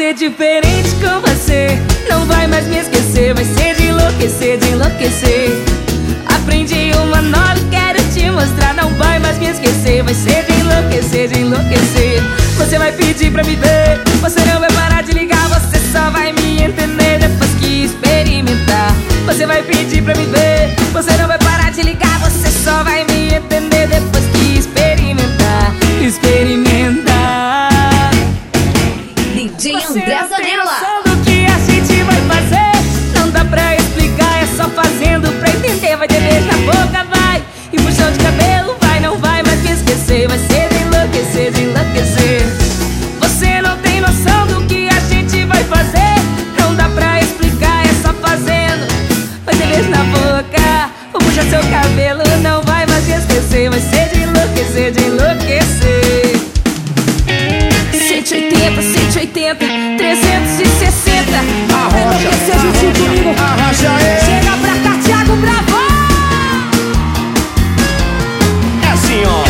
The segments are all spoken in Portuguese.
fazer diferente com você. Não vai mais me esquecer, vai ser de enlouquecer, de enlouquecer. Aprendi uma nova e quero te mostrar. Não vai mais me esquecer, vai ser de enlouquecer, de enlouquecer. Você vai pedir pra me ver, você não vai parar de ligar. Você só vai me entender depois que experimentar. Você vai pedir pra me ver, você não vai parar de ligar. Você só vai me entender depois que experimentar. Experimentar. DJ André Zanella. Do que a gente vai fazer, não dá pra explicar, é só fazendo pra entender. Vai ter beijo na boca, vai, e puxão de cabelo, vai. Não vai mais me esquecer, vai ser de enlouquecer, de enlouquecer. Você não tem noção do que a gente vai fazer, não dá pra explicar, é só fazendo. Vai ter beijo na boca, vou puxar seu cabelo, não vai mais me esquecer, vai ser de enlouquecer, de enlouquecer. 180, 180, 360. Arrocha, Junto comigo. arrocha, Chega pra cá, Thiago Bravo. É assim, ó.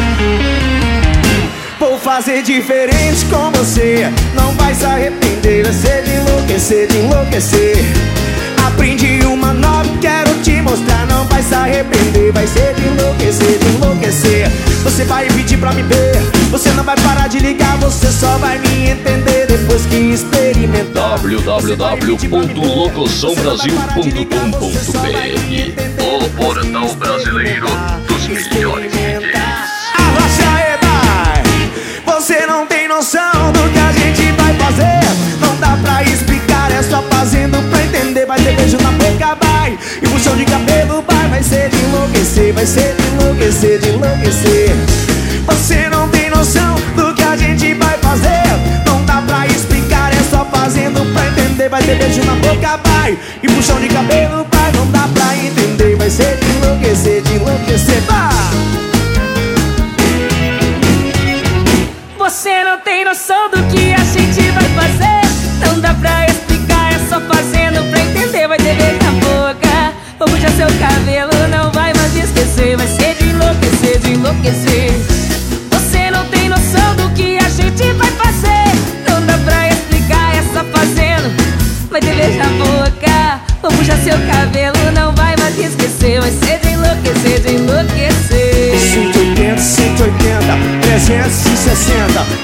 Vou fazer diferente com você, não vai se arrepender, vai ser de enlouquecer, de enlouquecer. Aprendi uma nova, quero te mostrar, não vai se arrepender, vai ser de enlouquecer, de enlouquecer. Você vai pedir pra me ver, você não vai parar de ligar, você só vai me entender depois que experimentar. www.locosãobrasil.com.br, o portal brasileiro dos milhões de DJs. Arrocha aí, vai! Você não tem noção do que a gente vai fazer, não dá pra explicar, é só fazendo pra entender. Vai ter beijo na boca, vai, e puxão de cabelo, vai ser de enlouquecer, vai ser de enlouquecer, de enlouquecer. Você não tem noção do que a gente vai fazer, não dá pra explicar, é só fazendo pra entender. Vai ter beijo na boca, vai, e puxão de cabelo, vai. Não dá pra entender, vai ser de enlouquecer, vai. Você não tem noção do que a gente vai fazer, não dá pra explicar, é só fazendo pra entender. Vai ter beijo na boca, vou puxar seu cabelo, não vai mais me esquecer, vai ser de enlouquecer, de enlouquecer. Você não tem noção do que a gente vai fazer, não dá pra explicar, é só fazendo. Vai ter beijo na boca, vou puxar seu cabelo, não vai mais me esquecer, vai ser de enlouquecer, de enlouquecer. 180, 180, 360.